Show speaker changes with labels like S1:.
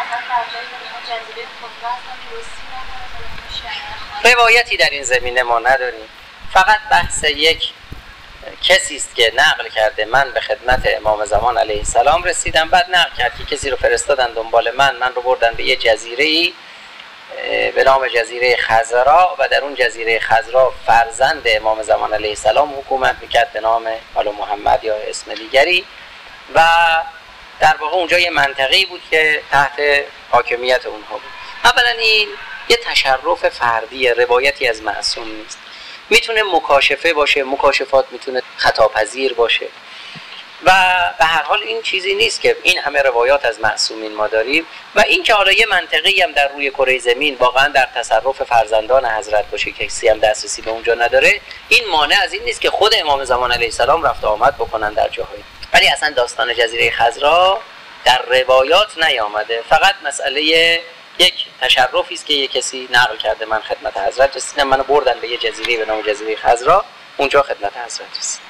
S1: روایتی در این زمینه ما نداریم، فقط بحث یک کسی است که نقل کرده من به خدمت امام زمان علیه السلام رسیدم، بعد نقل کرد که کسی رو فرستادن دنبال من رو بردن به یه جزیره‌ای به نام جزیره خضرا و در اون جزیره خضرا فرزند امام زمان علیه السلام حکومت میکرد به نام حالا محمد یا اسم دیگری، و در واقع اونجا یه منطقه‌ای بود که تحت حاکمیت اونها بود. اولا این یه تشرف فردی، روایتی از معصوم نیست. میتونه مکاشفه باشه، مکاشفات میتونه خطاپذیر باشه و به هر حال این چیزی نیست که این همه روایات از معصومین ما داریم. و این که حالا یه منطقه‌ای هم در روی کره زمین واقعا در تصرف فرزندان حضرت باشه که کسی هم دسترسی به اونجا نداره، این مانع از این نیست که خود امام زمان علیه السلام رفت آمد بکنن در جاهایی. ولی اصلا داستان جزیره خضرا در روایات نیامده، فقط مسئله یک تشرفی است که یک کسی نقل کرده من خدمت حضرت رسیدم، منو بردن به یه جزیره به نام جزیره خضرا، اونجا خدمت حضرت رسیدم.